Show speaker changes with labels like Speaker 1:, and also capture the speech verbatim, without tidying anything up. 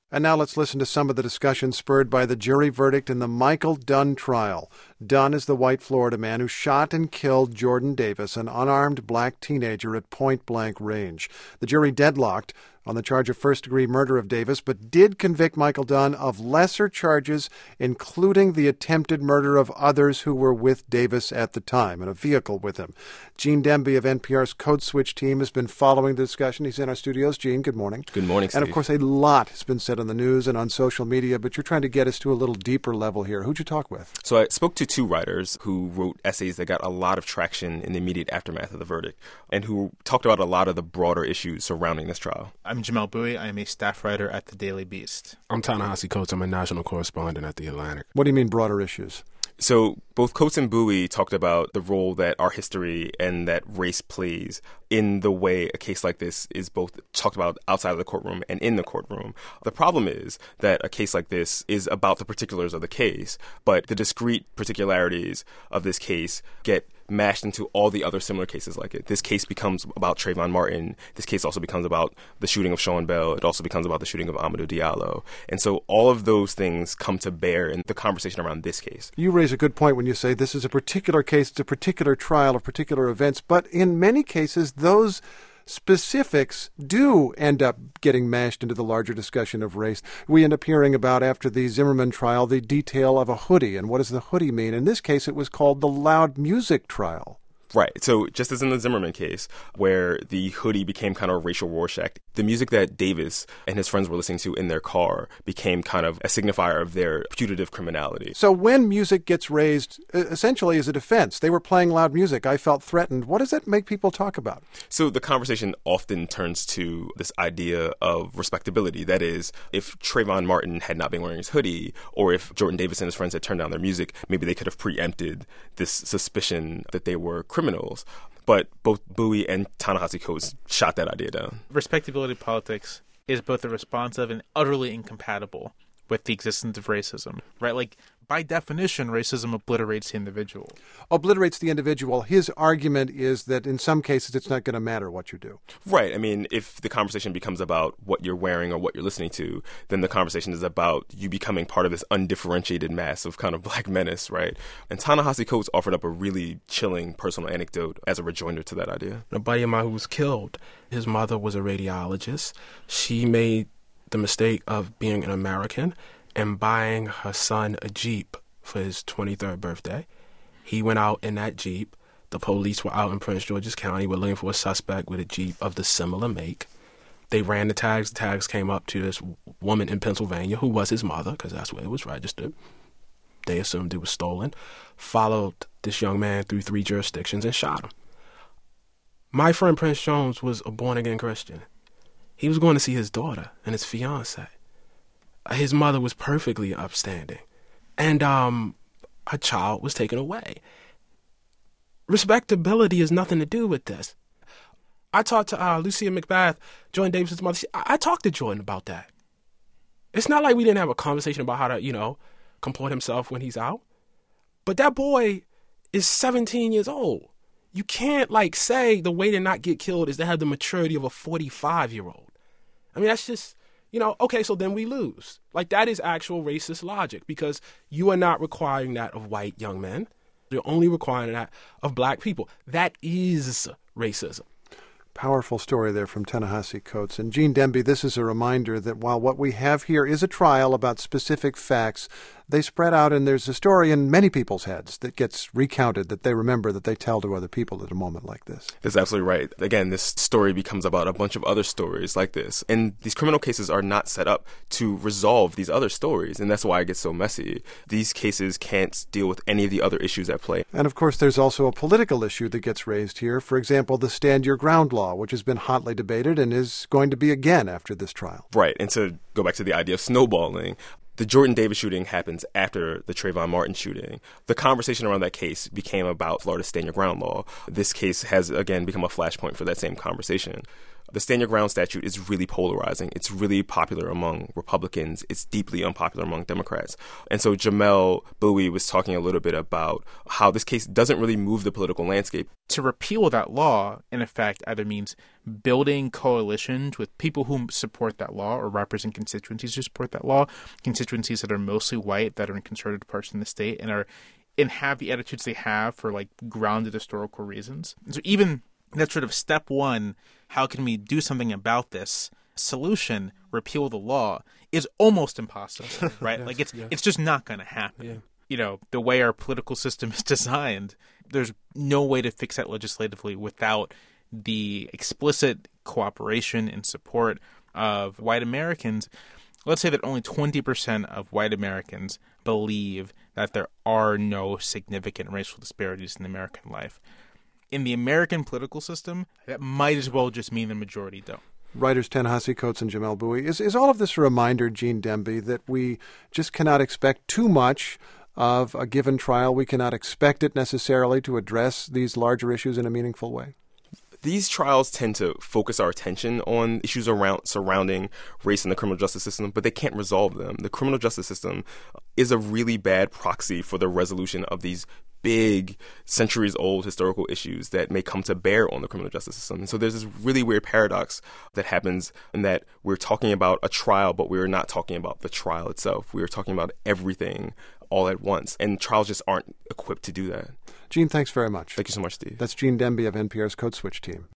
Speaker 1: And now let's listen to some of the discussion spurred by the jury verdict in the Michael Dunn trial. Dunn is the white Florida man who shot and killed Jordan Davis, an unarmed black teenager, at point-blank range. The jury deadlocked on the charge of first-degree murder of Davis, but did convict Michael Dunn of lesser charges, including the attempted murder of others who were with Davis at the time, in a vehicle with him. Gene Demby of N P R's Code Switch team has been following the discussion. He's in our studios. Gene, good morning.
Speaker 2: Good morning, Steve.
Speaker 1: And, of course, a lot has been said on the news and on social media, but you're trying to get us to a little deeper level here. Who'd you talk with?
Speaker 2: So I spoke to two writers who wrote essays that got a lot of traction in the immediate aftermath of the verdict and who talked about a lot of the broader issues surrounding this trial.
Speaker 3: I'm Jamel Bowie. I am a staff writer at the Daily Beast.
Speaker 4: I'm Ta-Nehisi Coates. I'm a national correspondent at The Atlantic.
Speaker 1: What do you mean broader issues?
Speaker 2: So both Coates and Bowie talked about the role that our history and that race plays in the way a case like this is both talked about outside of the courtroom and in the courtroom. The problem is that a case like this is about the particulars of the case, but the discrete particularities of this case get mashed into all the other similar cases like it. This case becomes about Trayvon Martin. This case also becomes about the shooting of Sean Bell. It also becomes about the shooting of Amadou Diallo. And so all of those things come to bear in the conversation around this case.
Speaker 1: You raise a good point when you say this is a particular case, it's a particular trial of particular events, but in many cases, those specifics do end up getting mashed into the larger discussion of race. We end up hearing about, after the Zimmerman trial, the detail of a hoodie. And what does the hoodie mean? In this case, it was called the loud music trial.
Speaker 2: Right. So just as in the Zimmerman case, where the hoodie became kind of a racial Rorschach, the music that Davis and his friends were listening to in their car became kind of a signifier of their putative criminality.
Speaker 1: So when music gets raised, essentially as a defense, they were playing loud music, I felt threatened. What does that make people talk about?
Speaker 2: So the conversation often turns to this idea of respectability. That is, if Trayvon Martin had not been wearing his hoodie, or if Jordan Davis and his friends had turned down their music, maybe they could have preempted this suspicion that they were criminals. criminals. But both Bowie and Ta-Nehisi Coates shot that idea down.
Speaker 3: Respectability politics is both irresponsive and utterly incompatible with the existence of racism, right? Like, by definition, racism obliterates the individual.
Speaker 1: Obliterates the individual. His argument is that in some cases it's not going to matter what you do.
Speaker 2: Right. I mean, if the conversation becomes about what you're wearing or what you're listening to, then the conversation is about you becoming part of this undifferentiated mass of kind of black menace, right? And Ta-Nehisi Coates offered up a really chilling personal anecdote as a rejoinder to that idea.
Speaker 4: A buddy of mine who was killed, his mother was a radiologist. She made the mistake of being an American and buying her son a Jeep for his twenty-third birthday. He went out in that Jeep. The police were out in Prince George's County. Were looking for a suspect with a Jeep of the similar make. They ran the tags. The tags came up to this woman in Pennsylvania who was his mother, because that's where it was registered. They assumed it was stolen. Followed this young man through three jurisdictions and shot him. My friend Prince Jones was a born-again Christian. He was going to see his daughter and his fiancée. His mother was perfectly upstanding. And um, her child was taken away. Respectability has nothing to do with this. I talked to uh, Lucia McBath, Jordan Davis' mother. She, I, I talked to Jordan about that. It's not like we didn't have a conversation about how to, you know, comport himself when he's out. But that boy is seventeen years old. You can't, like, say the way to not get killed is to have the maturity of a forty-five-year-old. I mean, that's just, you know, okay, so then we lose. Like, that is actual racist logic, because you are not requiring that of white young men. You're only requiring that of black people. That is racism.
Speaker 1: Powerful story there from Ta-Nehisi Coates. And Gene Demby, this is a reminder that while what we have here is a trial about specific facts, they spread out, and there's a story in many people's heads that gets recounted, that they remember, that they tell to other people at a moment like this.
Speaker 2: That's absolutely right. Again, this story becomes about a bunch of other stories like this. And these criminal cases are not set up to resolve these other stories, and that's why it gets so messy. These cases can't deal with any of the other issues at play.
Speaker 1: And, of course, there's also a political issue that gets raised here. For example, the Stand Your Ground law, which has been hotly debated and is going to be again after this trial.
Speaker 2: Right. And to go back to the idea of snowballing, the Jordan Davis shooting happens after the Trayvon Martin shooting. The conversation around that case became about Florida's Stand Your Ground law. This case has, again, become a flashpoint for that same conversation. The Stand Your Ground statute is really polarizing. It's really popular among Republicans. It's deeply unpopular among Democrats. And so Jamelle Bouie was talking a little bit about how this case doesn't really move the political landscape.
Speaker 3: To repeal that law, in effect, either means building coalitions with people who support that law or represent constituencies who support that law, constituencies that are mostly white, that are in conservative parts in the state, and are and have the attitudes they have for like grounded historical reasons. And so even that sort of step one, how can we do something about this solution, repeal the law, is almost impossible, right? yes, like it's yes. it's just not going to happen. Yeah. You know, the way our political system is designed, there's no way to fix that legislatively without the explicit cooperation and support of white Americans. Let's say that only twenty percent of white Americans believe that there are no significant racial disparities in American life. In the American political system, that might as well just mean the majority don't.
Speaker 1: Writers Ta-Nehisi Coates and Jamelle Bouie, is, is all of this a reminder, Gene Demby, that we just cannot expect too much of a given trial? We cannot expect it necessarily to address these larger issues in a meaningful way?
Speaker 2: These trials tend to focus our attention on issues around surrounding race in the criminal justice system, but they can't resolve them. The criminal justice system is a really bad proxy for the resolution of these big, centuries-old historical issues that may come to bear on the criminal justice system. And so there's this really weird paradox that happens in that we're talking about a trial, but we're not talking about the trial itself. We are talking about everything all at once, and trials just aren't equipped to do that.
Speaker 1: Gene, thanks very much.
Speaker 2: Thank you so much, Steve.
Speaker 1: That's Gene Demby of N P R's Code Switch team.